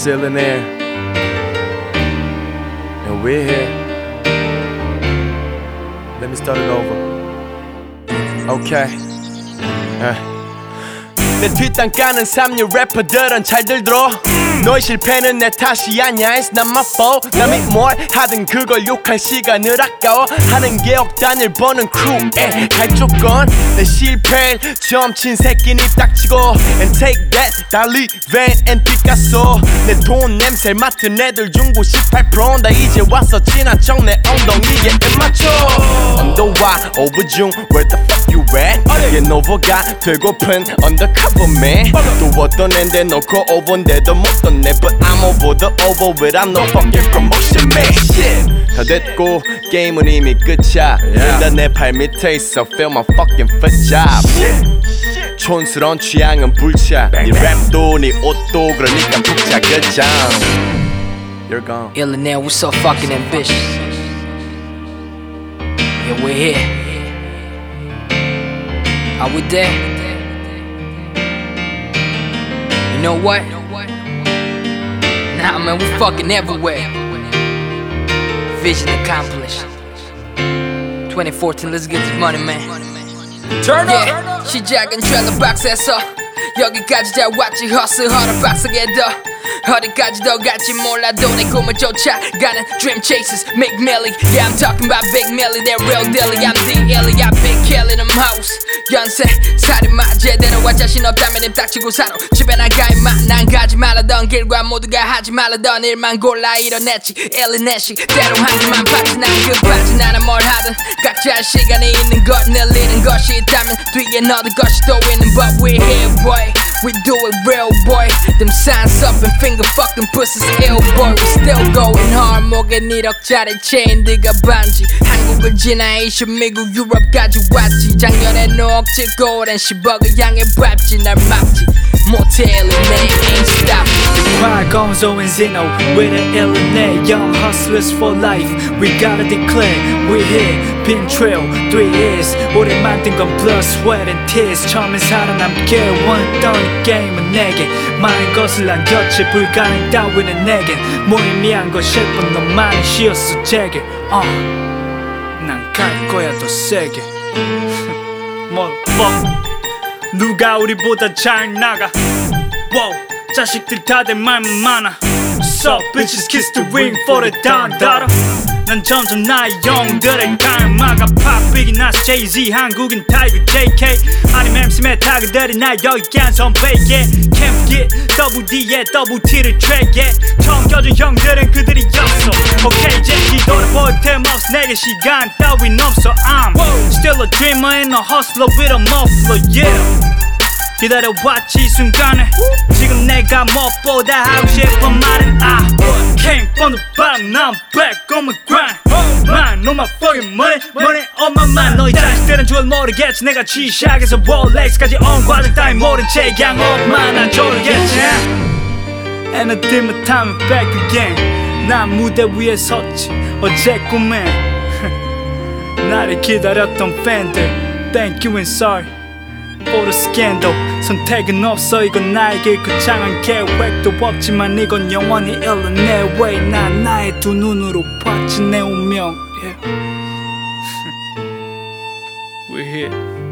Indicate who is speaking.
Speaker 1: It's Illionaire, and we're here. Let me start it over. Okay. 내 뒷땅 까는 삼류 래퍼들은 잘들 들어. 너의 실패는 내 탓이 아니야. It's not my fault. 남이 뭘 하든 그걸 욕할 시간을 아까워 하는 게 억단을 버는 크루에 할 조건. 내 실패를 점친 새끼니 딱치고 And take that 달리 밴 앤 피카소. 내 돈 냄새를 맡은 애들 중 98% 다 이제 와서 지나쳐 내 엉덩이에 맞춰. 언더와 오버 중 Where the fuck you at? 얘 노버가 되고픈 undercover man. 또 어떤 앤데 놓고 오버인데도 못 떴네. But I'm over the over without no fucking promotion man. Shit. 다 됐고 게임은 이미 끝이야. 일단 내 발 밑에 있어 Feel my fucking foot job. 촌스러운 취향은 불차. 네 랩도 네 옷도 그러니까 푹자 그장. You're gone.
Speaker 2: Illionaire, we're so fucking ambitious. Yeah, we're here. Are we there? You know what? Nah, man, we fucking everywhere. Vision accomplished. 2014, let's get this money, man.
Speaker 1: Turn up.
Speaker 2: Yeah, 시작은 trailer box에서 여기까지 잘 왔지. hustle harder 빡세게 더 어디까지 더 갈지 몰라도 내 꿈을 쫓아가는 dream chasers make milli. Yeah, I'm talking about big milli. They're real dealy. I'm the illy. I've been killing them hoes. 연쇄 살인마 제대로 와 자신 없다면 입 닥치고 살아. 집에 나가 임마. 난 가지 말라던 길과 모두가 하지 말라던 일만 골라 이뤄냈지. 일리네식 때로 하지만 빠진 난 끝까지 나는 뭘 하든 각자 시간이 있는 것 늘리는 것이 있다면 뒤에 너들 것이 또 있는. But we're here boy, we do it real boy. Them signs up and finger fucking pussies ill boy. We still going hard. 목에 1억짜리 체인들과 반지. 한국을 지나 아시아 미국 유럽까지 왔지. 작년에 너 억지고 오랜 10억을 향해 밟지. 날 막지 못해. Illionaire ain't stop.
Speaker 3: Qualcomm, Zo and Zeno, we're the Illionaire, young hustlers for life. We gotta declare, we're here, been trail, 3 years. 오래 만든 건 blood, sweat and tears. 처음엔 살아남게 원했던 게임은 내게 많은 것을 안겼지. 불가능 따위는 내겐 무의미한 것 싶은 너만은 쉬었어 제게. 난 갈 거야 더 세게. Motherfucker, 누가 우리보다 잘 나가. Wow, 자식들 다들 말만 많아. So bitches kiss the ring for the $1. 난 점점 나의 영들의 갈망가. Pop, Biggie, Nas, Jay-Z, 한국인 타이거, JK 아님 MC 메타그들이 날 여기 깐선 베이게. Can't forget double D에 double T를 트랙에 처음 껴준 형들은 그들이었어. Okay, 이제 뒤돌아볼 틈 없어. 내게 시간 따윈 없어. I'm still a dreamer and a hustler with a muffler, yeah. 기다려왔지 이 순간을. 지금 내가 무엇보다 하고 싶은 말은 I came from the bottom, now I'm back on my grind. Mine on my fucking money, money on my mind. 너희 자식들은 줄 모르겠지. 내가 G-Shock에서 Rolex까지 온 과정 따윈 모른 채 그냥 엄마나 조르겠지. And I did my time back again. 난 무대 위에 섰지 어제 꿈에. 나를 기다렸던 팬들 Thank you and sorry for the scandal. 선택은 없어 이건 나의 길. 거창한 계획도 없지만 이건 영원히 Illionaire way. 난 나의 두 눈으로 봤지 내 운명. Yeah. We're here.